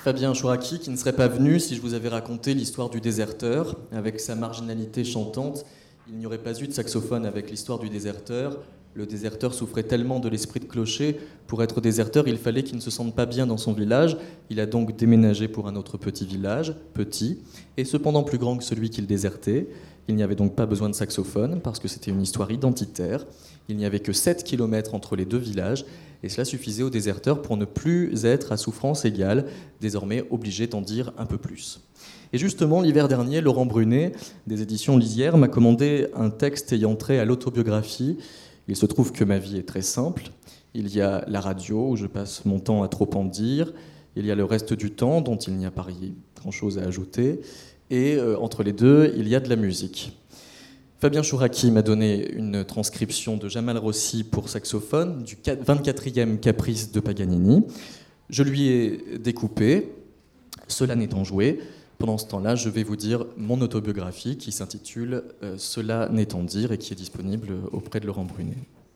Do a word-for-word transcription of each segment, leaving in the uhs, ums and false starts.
Fabien Chouraki, qui ne serait pas venu si je vous avais raconté l'histoire du déserteur. Avec sa marginalité chantante, il n'y aurait pas eu de saxophone avec l'histoire du déserteur. Le déserteur souffrait tellement de l'esprit de clocher. Pour être déserteur, il fallait qu'il ne se sente pas bien dans son village. Il a donc déménagé pour un autre petit village, petit, et cependant plus grand que celui qu'il désertait. Il n'y avait donc pas besoin de saxophone, parce que c'était une histoire identitaire. Il n'y avait que sept kilomètres entre les deux villages, et cela suffisait aux déserteurs pour ne plus être à souffrance égale, désormais obligés d'en dire un peu plus. Et justement, l'hiver dernier, Laurent Brunet, des éditions Lisières, m'a commandé un texte ayant trait à l'autobiographie. Il se trouve que ma vie est très simple. Il y a la radio, où je passe mon temps à trop en dire. Il y a le reste du temps, dont il n'y a pas grand-chose à ajouter. Et euh, entre les deux, il y a de la musique. Fabien Chouraki m'a donné une transcription de Jamal Rossi pour saxophone, du vingt-quatrième caprice de Paganini. Je lui ai découpé, cela n'étant joué. Pendant ce temps-là, je vais vous dire mon autobiographie qui s'intitule euh, « Cela n'étant dire » et qui est disponible auprès de Laurent Brunet.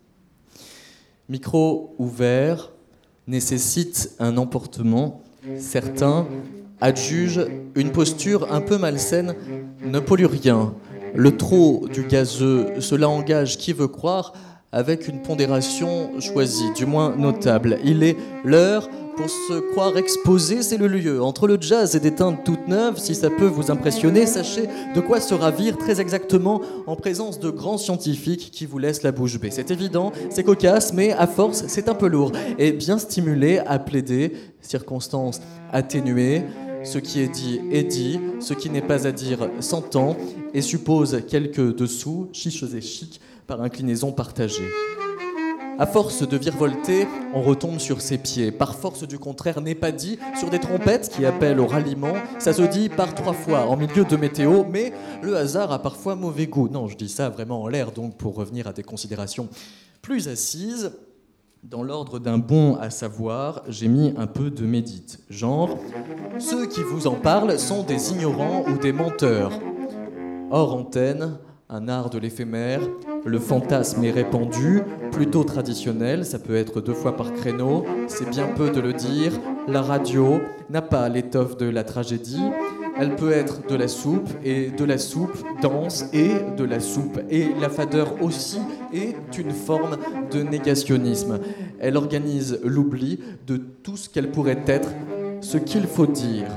Micro ouvert nécessite un emportement. Certains adjugent une posture un peu malsaine ne pollue rien. Le trop du gazeux, cela engage qui veut croire avec une pondération choisie, du moins notable. Il est l'heure pour se croire exposé, c'est le lieu. Entre le jazz et des teintes toutes neuves, si ça peut vous impressionner, sachez de quoi se ravir très exactement en présence de grands scientifiques qui vous laissent la bouche bée. C'est évident, c'est cocasse, mais à force, c'est un peu lourd. Et bien stimulé à plaider, circonstances atténuées, ce qui est dit est dit, ce qui n'est pas à dire s'entend, et suppose quelques dessous, chiches et chics, par inclinaison partagée. À force de virevolter, on retombe sur ses pieds. Par force du contraire n'est pas dit, sur des trompettes qui appellent au ralliement, ça se dit par trois fois en milieu de météo, mais le hasard a parfois mauvais goût. Non, je dis ça vraiment en l'air, donc pour revenir à des considérations plus assises. Dans l'ordre d'un bon à savoir, j'ai mis un peu de médite. Genre, ceux qui vous en parlent sont des ignorants ou des menteurs. Hors antenne, un art de l'éphémère, le fantasme est répandu, plutôt traditionnel, ça peut être deux fois par créneau, c'est bien peu de le dire. La radio n'a pas l'étoffe de la tragédie, elle peut être de la soupe, et de la soupe dense, et de la soupe. Et la fadeur aussi est une forme de négationnisme. Elle organise l'oubli de tout ce qu'elle pourrait être, ce qu'il faut dire.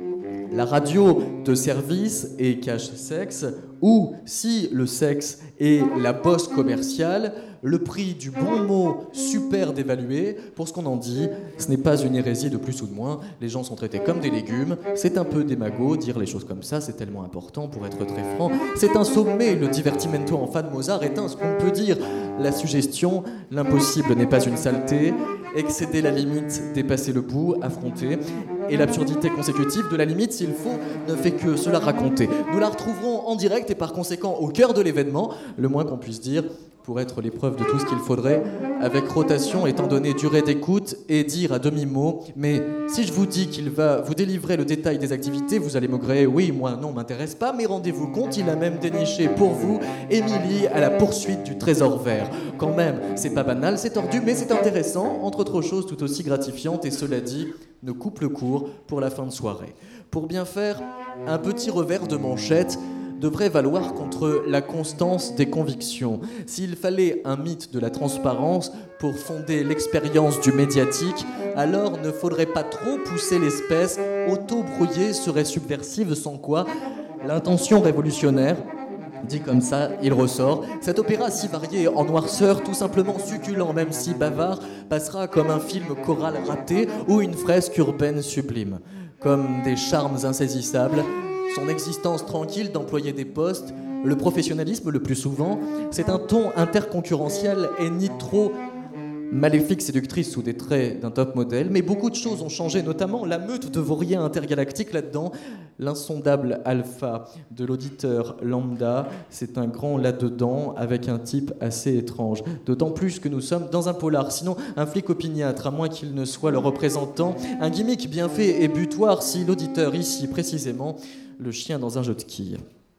La radio de service est cache-sexe, ou si le sexe est la bosse commerciale, le prix du bon mot super dévalué, pour ce qu'on en dit, ce n'est pas une hérésie de plus ou de moins, les gens sont traités comme des légumes, c'est un peu démago, dire les choses comme ça, c'est tellement important pour être très franc, c'est un sommet, le divertimento en fa de Mozart est un ce qu'on peut dire, la suggestion, l'impossible n'est pas une saleté, excéder la limite, dépasser le bout, affronter, et l'absurdité consécutive de la limite, s'il faut, ne fait que cela raconter. Nous la retrouverons en direct et par conséquent au cœur de l'événement, le moins qu'on puisse dire, pour être l'épreuve de tout ce qu'il faudrait, avec rotation étant donné durée d'écoute et dire à demi-mot. Mais si je vous dis qu'il va vous délivrer le détail des activités, vous allez maugréer, oui, moi non, m'intéresse pas, mais rendez-vous compte, il a même déniché pour vous Émilie à la poursuite du trésor vert. Quand même, c'est pas banal, c'est tordu, mais c'est intéressant, entre autres choses tout aussi gratifiantes, et cela dit, ne coupe le cours pour la fin de soirée. Pour bien faire, un petit revers de manchette devrait valoir contre la constance des convictions. S'il fallait un mythe de la transparence pour fonder l'expérience du médiatique, alors ne faudrait pas trop pousser l'espèce, auto-brouillée serait subversive, sans quoi l'intention révolutionnaire, dit comme ça, il ressort. Cet opéra si varié en noirceur, tout simplement succulent, même si bavard, passera comme un film choral raté ou une fresque urbaine sublime. Comme des charmes insaisissables, son existence tranquille d'employer des postes, le professionnalisme le plus souvent, c'est un ton interconcurrentiel et ni trop maléfique séductrice sous des traits d'un top modèle, mais beaucoup de choses ont changé, notamment la meute de vauriens intergalactiques là-dedans. L'insondable alpha de l'auditeur lambda, c'est un grand là-dedans avec un type assez étrange. D'autant plus que nous sommes dans un polar, sinon un flic opiniâtre, à moins qu'il ne soit le représentant. Un gimmick bien fait et butoir si l'auditeur, ici précisément, le chien dans un jeu de quilles.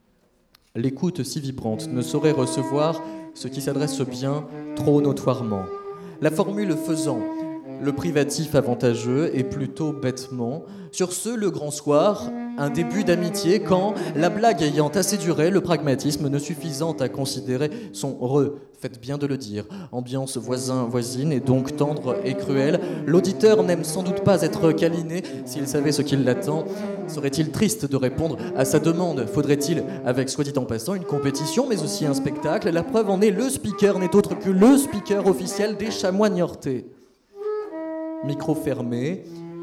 L'écoute si vibrante ne saurait recevoir ce qui s'adresse bien trop notoirement. La formule faisant, le privatif avantageux et plutôt bêtement. Sur ce, le grand soir, un début d'amitié quand, la blague ayant assez duré, le pragmatisme ne suffisant à considérer son re, faites bien de le dire, ambiance voisin-voisine et donc tendre et cruelle, l'auditeur n'aime sans doute pas être câliné s'il savait ce qui l'attend. Serait-il triste de répondre à sa demande? Faudrait-il, avec soit dit en passant, une compétition mais aussi un spectacle? La preuve en est, le speaker n'est autre que le speaker officiel des Chamois Niortais. Micro fermé,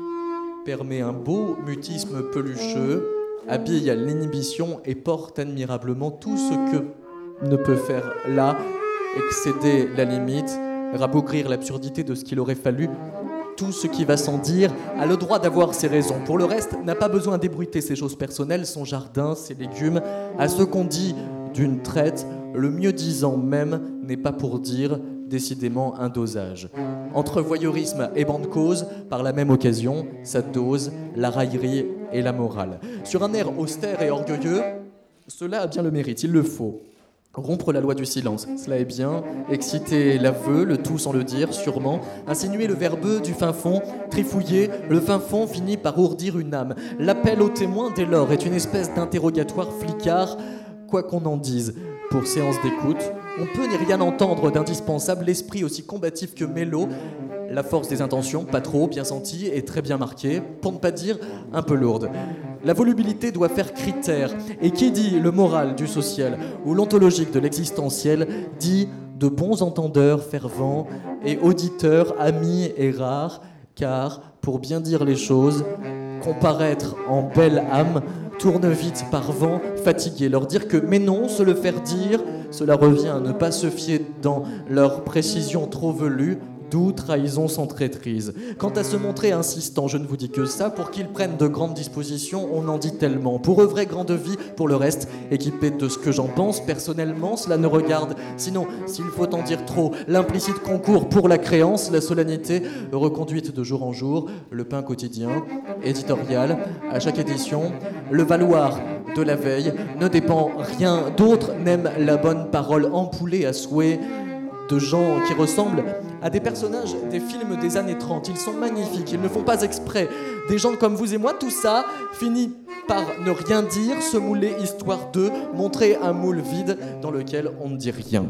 permet un beau mutisme pelucheux, habille à l'inhibition et porte admirablement tout ce que ne peut faire là, excéder la limite, rabougrir l'absurdité de ce qu'il aurait fallu. Tout ce qui va sans dire a le droit d'avoir ses raisons. Pour le reste, n'a pas besoin d'ébruiter ses choses personnelles, son jardin, ses légumes. À ce qu'on dit d'une traite, le mieux disant même n'est pas pour dire décidément un dosage. Entre voyeurisme et bande cause, par la même occasion, ça dose la raillerie et la morale. Sur un air austère et orgueilleux, cela a bien le mérite, il le faut. Rompre la loi du silence, cela est bien. Exciter l'aveu, le tout sans le dire, sûrement. Insinuer le verbeux du fin fond, trifouiller, le fin fond finit par ourdir une âme. L'appel au témoin, dès lors, est une espèce d'interrogatoire flicard, quoi qu'on en dise. Pour séance d'écoute, on peut n'y rien entendre d'indispensable, l'esprit aussi combatif que mélo, la force des intentions, pas trop, bien sentie et très bien marquée, pour ne pas dire un peu lourde. La volubilité doit faire critère, et qui dit le moral du social ou l'ontologique de l'existentiel, dit de bons entendeurs fervents et auditeurs amis et rares, car, pour bien dire les choses, comparaître en belle âme, tourne vite par vent, fatigué. Leur dire que mais non, se le faire dire, cela revient à ne pas se fier dans leur précision trop velue, d'où trahison sans traîtrise. Quant à se montrer insistant, je ne vous dis que ça, pour qu'ils prennent de grandes dispositions, on en dit tellement. Pour œuvrer grande vie, pour le reste, équipé de ce que j'en pense, personnellement, cela ne regarde. Sinon, s'il faut en dire trop, l'implicite concours pour la créance, la solennité, reconduite de jour en jour, le pain quotidien, éditorial, à chaque édition, le valoir de la veille, ne dépend rien d'autre, n'aime la bonne parole ampoulée à souhait, de gens qui ressemblent à des personnages des films des années trente. Ils sont magnifiques, ils ne font pas exprès. Des gens comme vous et moi, tout ça finit par ne rien dire, se mouler histoire de montrer un moule vide dans lequel on ne dit rien.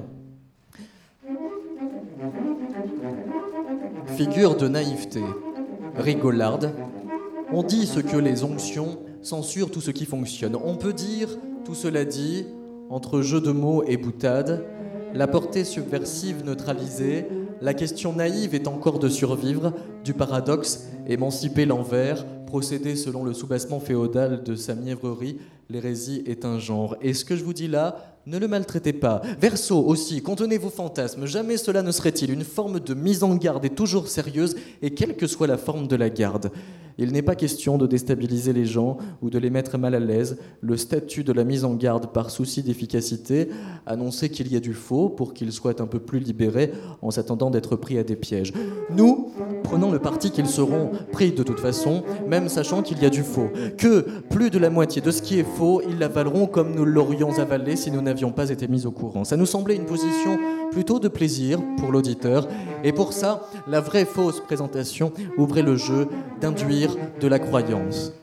Figure de naïveté, rigolarde. On dit ce que les onctions censurent tout ce qui fonctionne. On peut dire, tout cela dit, entre jeux de mots et boutades, la portée subversive neutralisée, la question naïve est encore de survivre, du paradoxe, émanciper l'envers, procéder selon le soubassement féodal de sa mièvrerie, l'hérésie est un genre. Et ce que je vous dis là, ne le maltraitez pas. Verseau aussi, contenez vos fantasmes, jamais cela ne serait-il une forme de mise en garde et toujours sérieuse, et quelle que soit la forme de la garde. Il n'est pas question de déstabiliser les gens ou de les mettre mal à l'aise. Le statut de la mise en garde par souci d'efficacité, annoncer qu'il y a du faux pour qu'ils soient un peu plus libérés en s'attendant d'être pris à des pièges. Nous, prenons le parti qu'ils seront pris de toute façon, même sachant qu'il y a du faux. Que plus de la moitié de ce qui est faux, ils l'avaleront comme nous l'aurions avalé si nous n'avions pas été mis au courant. Ça nous semblait une position plutôt de plaisir pour l'auditeur. Et pour ça, la vraie fausse présentation ouvrait le jeu d'induire de la croyance.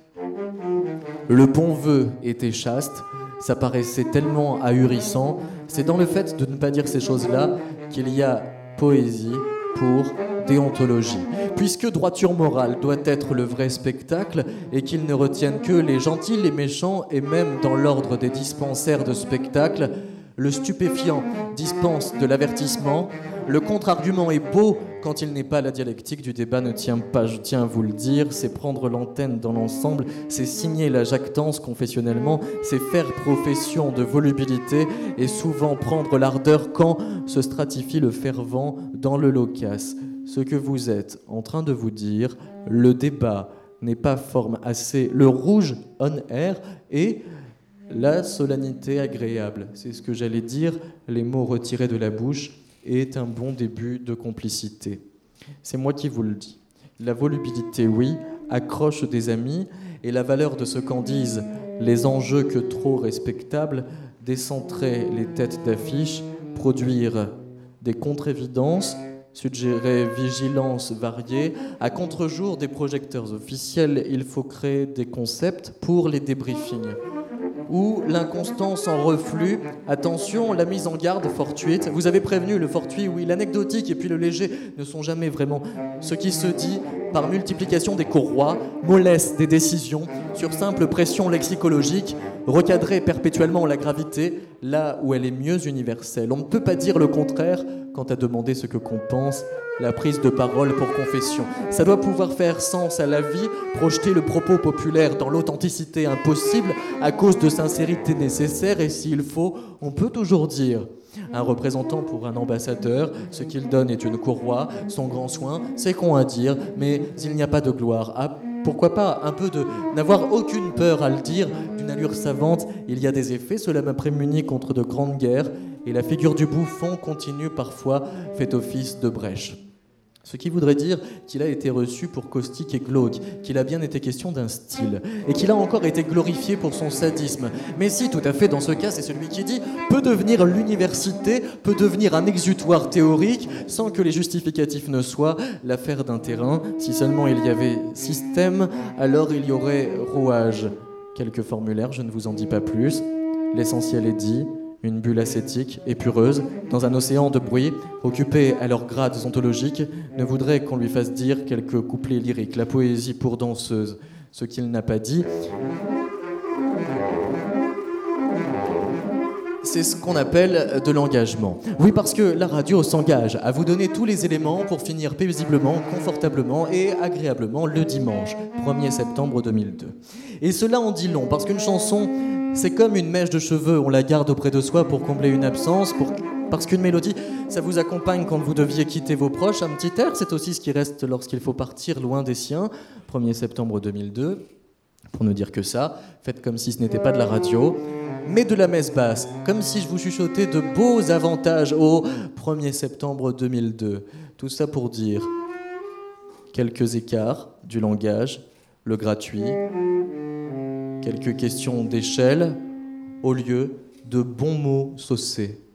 Le bon vœu était chaste, ça paraissait tellement ahurissant. C'est dans le fait de ne pas dire ces choses-là qu'il y a poésie pour déontologie. Puisque droiture morale doit être le vrai spectacle et qu'il ne retienne que les gentils, les méchants et même dans l'ordre des dispensaires de spectacle, le stupéfiant dispense de l'avertissement. Le contre-argument est beau quand il n'est pas la dialectique du débat ne tient pas, je tiens à vous le dire, c'est prendre l'antenne dans l'ensemble, c'est signer la jactance confessionnellement, c'est faire profession de volubilité et souvent prendre l'ardeur quand se stratifie le fervent dans le loquace. Ce que vous êtes en train de vous dire, le débat n'est pas forme assez, le rouge on air et la solennité agréable. C'est ce que j'allais dire, les mots retirés de la bouche est un bon début de complicité. C'est moi qui vous le dis. La volubilité, oui, accroche des amis, et la valeur de ce qu'en disent les enjeux que trop respectables, décentrer les têtes d'affiche, produire des contre-évidences, suggérait vigilance variée. À contre-jour des projecteurs officiels, il faut créer des concepts pour les débriefings. Ou l'inconstance en reflux. Attention, la mise en garde fortuite. Vous avez prévenu le fortuit, oui, l'anecdotique et puis le léger ne sont jamais vraiment ce qui se dit par multiplication des courroies, mollesse des décisions, sur simple pression lexicologique, recadrer perpétuellement la gravité là où elle est mieux universelle. On ne peut pas dire le contraire quant à demander ce que qu'on pense, la prise de parole pour confession. Ça doit pouvoir faire sens à la vie, projeter le propos populaire dans l'authenticité impossible à cause de sincérité nécessaire, et s'il faut, on peut toujours dire. Un représentant pour un ambassadeur, ce qu'il donne est une courroie, son grand soin, c'est con à dire, mais il n'y a pas de gloire. Ah, pourquoi pas un peu de n'avoir aucune peur à le dire, d'une allure savante, il y a des effets, cela m'a prémuni contre de grandes guerres, et la figure du bouffon continue parfois, fait office de brèche. Ce qui voudrait dire qu'il a été reçu pour caustique et glauque, qu'il a bien été question d'un style, et qu'il a encore été glorifié pour son sadisme. Mais si, tout à fait, dans ce cas, c'est celui qui dit « peut devenir l'université, peut devenir un exutoire théorique, sans que les justificatifs ne soient l'affaire d'un terrain. Si seulement il y avait système, alors il y aurait rouage. » Quelques formulaires, je ne vous en dis pas plus. L'essentiel est dit. Une bulle ascétique, épureuse, dans un océan de bruit, occupée à leurs grades ontologiques, ne voudrait qu'on lui fasse dire quelques couplets lyriques, la poésie pour danseuse, ce qu'il n'a pas dit. C'est ce qu'on appelle de l'engagement. Oui, parce que la radio s'engage à vous donner tous les éléments pour finir paisiblement, confortablement et agréablement le dimanche, premier septembre deux mille deux. Et cela en dit long, parce qu'une chanson, c'est comme une mèche de cheveux, on la garde auprès de soi pour combler une absence, pour... parce qu'une mélodie, ça vous accompagne quand vous deviez quitter vos proches. Un petit air, c'est aussi ce qui reste lorsqu'il faut partir loin des siens, premier septembre deux mille deux. Pour ne dire que ça, faites comme si ce n'était pas de la radio, mais de la messe basse, comme si je vous chuchotais de beaux avantages au premier septembre deux mille deux. Tout ça pour dire quelques écarts du langage, le gratuit, quelques questions d'échelle au lieu de bons mots saucés.